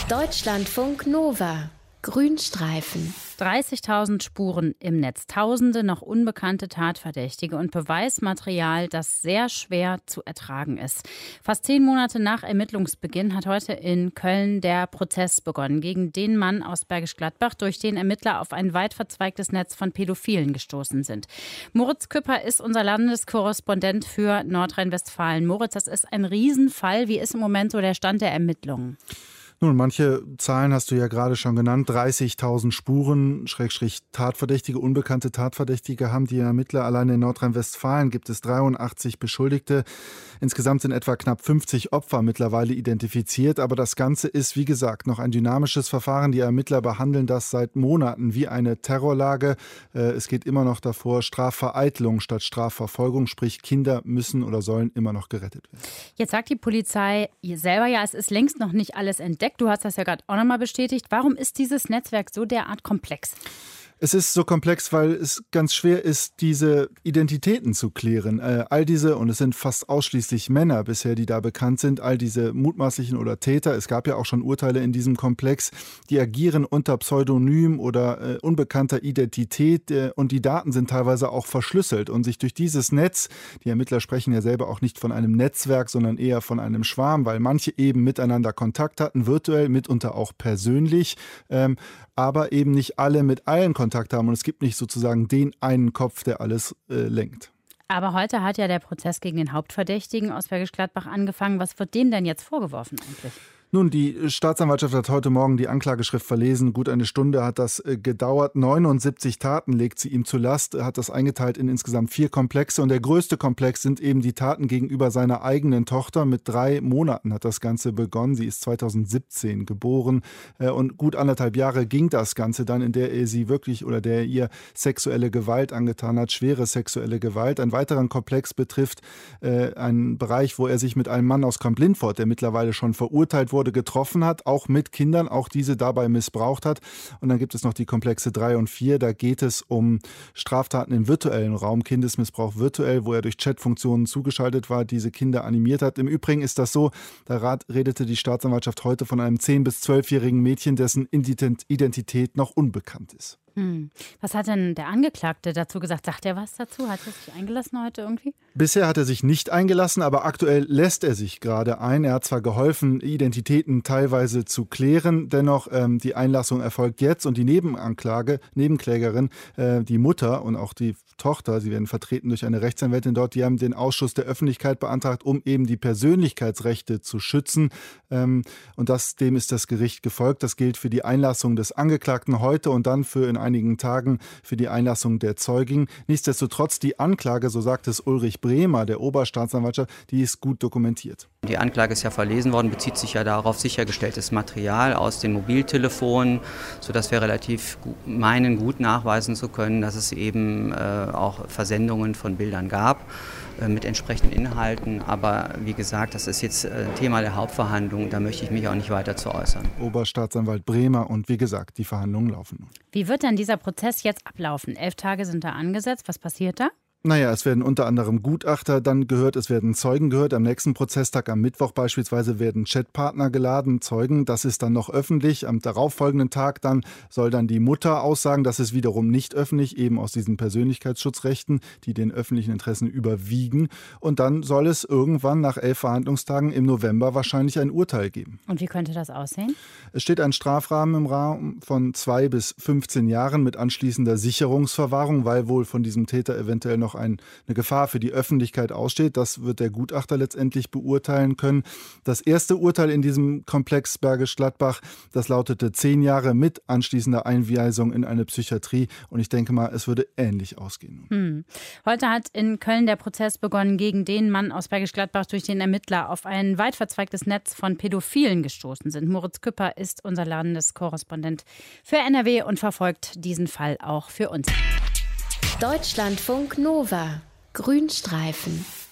Deutschlandfunk Nova. Grünstreifen. 30.000 Spuren im Netz, Tausende noch unbekannte Tatverdächtige und Beweismaterial, das sehr schwer zu ertragen ist. Fast 10 Monate nach Ermittlungsbeginn hat heute in Köln der Prozess begonnen gegen den Mann aus Bergisch Gladbach, durch den Ermittler auf ein weit verzweigtes Netz von Pädophilen gestoßen sind. Moritz Küpper ist unser Landeskorrespondent für Nordrhein-Westfalen. Moritz, das ist ein Riesenfall. Wie ist im Moment so der Stand der Ermittlungen? Nun, manche Zahlen hast du ja gerade schon genannt. 30.000 Spuren, Tatverdächtige, unbekannte Tatverdächtige haben die Ermittler. Allein in Nordrhein-Westfalen gibt es 83 Beschuldigte. Insgesamt sind etwa knapp 50 Opfer mittlerweile identifiziert. Aber das Ganze ist, wie gesagt, noch ein dynamisches Verfahren. Die Ermittler behandeln das seit Monaten wie eine Terrorlage. Es geht immer noch davor, Strafvereitelung statt Strafverfolgung. Sprich, Kinder müssen oder sollen immer noch gerettet werden. Jetzt sagt die Polizei selber ja, es ist längst noch nicht alles entdeckt. Du hast das ja gerade auch nochmal bestätigt. Warum ist dieses Netzwerk so derart komplex? Es ist so komplex, weil es ganz schwer ist, diese Identitäten zu klären. All diese, und es sind fast ausschließlich Männer bisher, die da bekannt sind, all diese mutmaßlichen oder Täter, es gab ja auch schon Urteile in diesem Komplex, die agieren unter Pseudonym oder unbekannter Identität und die Daten sind teilweise auch verschlüsselt und sich durch dieses Netz, die Ermittler sprechen ja selber auch nicht von einem Netzwerk, sondern eher von einem Schwarm, weil manche eben miteinander Kontakt hatten, virtuell, mitunter auch persönlich, aber eben nicht alle mit allen Kontakt haben und es gibt nicht sozusagen den einen Kopf, der alles lenkt. Aber heute hat ja der Prozess gegen den Hauptverdächtigen aus Bergisch Gladbach angefangen. Was wird dem denn jetzt vorgeworfen eigentlich? Nun, die Staatsanwaltschaft hat heute Morgen die Anklageschrift verlesen. Gut eine Stunde hat das gedauert. 79 Taten legt sie ihm zur Last, hat das eingeteilt in insgesamt 4 Komplexe. Und der größte Komplex sind eben die Taten gegenüber seiner eigenen Tochter. Mit 3 Monaten hat das Ganze begonnen. Sie ist 2017 geboren. Und gut 1,5 Jahre ging das Ganze dann, in der er sie wirklich oder der ihr sexuelle Gewalt angetan hat, schwere sexuelle Gewalt. Ein weiterer Komplex betrifft einen Bereich, wo er sich mit einem Mann aus Kamp-Lintfort, der mittlerweile schon verurteilt wurde, getroffen hat, auch mit Kindern, auch diese dabei missbraucht hat. Und dann gibt es noch die Komplexe 3 und 4, da geht es um Straftaten im virtuellen Raum, Kindesmissbrauch virtuell, wo er durch Chatfunktionen zugeschaltet war, diese Kinder animiert hat. Im Übrigen ist das so, da redete die Staatsanwaltschaft heute von einem 10- bis 12-jährigen Mädchen, dessen Identität noch unbekannt ist. Was hat denn der Angeklagte dazu gesagt? Sagt er was dazu? Hat er sich eingelassen heute irgendwie? Bisher hat er sich nicht eingelassen, aber aktuell lässt er sich gerade ein. Er hat zwar geholfen, Identitäten teilweise zu klären, dennoch die Einlassung erfolgt jetzt und die Nebenklägerin, die Mutter und auch die Tochter, sie werden vertreten durch eine Rechtsanwältin dort, die haben den Ausschuss der Öffentlichkeit beantragt, um eben die Persönlichkeitsrechte zu schützen. Und dem ist das Gericht gefolgt. Das gilt für die Einlassung des Angeklagten heute und dann in einigen Tagen für die Einlassung der Zeugin. Nichtsdestotrotz, die Anklage, so sagt es Ulrich Bremer, der Oberstaatsanwalt, die ist gut dokumentiert. Die Anklage ist ja verlesen worden, bezieht sich ja darauf sichergestelltes Material aus den Mobiltelefonen, sodass wir relativ meinen, gut nachweisen zu können, dass es eben auch Versendungen von Bildern gab mit entsprechenden Inhalten. Aber wie gesagt, das ist jetzt Thema der Hauptverhandlung, da möchte ich mich auch nicht weiter zu äußern. Oberstaatsanwalt Bremer und wie gesagt, die Verhandlungen laufen nun. Wie wird denn dieser Prozess jetzt ablaufen? 11 Tage sind da angesetzt. Was passiert da? Naja, es werden unter anderem Gutachter dann gehört, es werden Zeugen gehört. Am nächsten Prozesstag, am Mittwoch beispielsweise, werden Chatpartner geladen, Zeugen. Das ist dann noch öffentlich. Am darauffolgenden Tag dann soll dann die Mutter aussagen. Das ist wiederum nicht öffentlich, eben aus diesen Persönlichkeitsschutzrechten, die den öffentlichen Interessen überwiegen. Und dann soll es irgendwann nach 11 Verhandlungstagen im November wahrscheinlich ein Urteil geben. Und wie könnte das aussehen? Es steht ein Strafrahmen im Raum von 2 bis 15 Jahren mit anschließender Sicherungsverwahrung, weil wohl von diesem Täter eventuell noch eine Gefahr für die Öffentlichkeit aussteht. Das wird der Gutachter letztendlich beurteilen können. Das erste Urteil in diesem Komplex Bergisch Gladbach, das lautete 10 Jahre mit anschließender Einweisung in eine Psychiatrie. Und ich denke mal, es würde ähnlich ausgehen. Heute hat in Köln der Prozess begonnen gegen den Mann aus Bergisch Gladbach, durch den Ermittler auf ein weit verzweigtes Netz von Pädophilen gestoßen sind. Moritz Küpper ist unser Landeskorrespondent für NRW und verfolgt diesen Fall auch für uns. Deutschlandfunk Nova. Grünstreifen.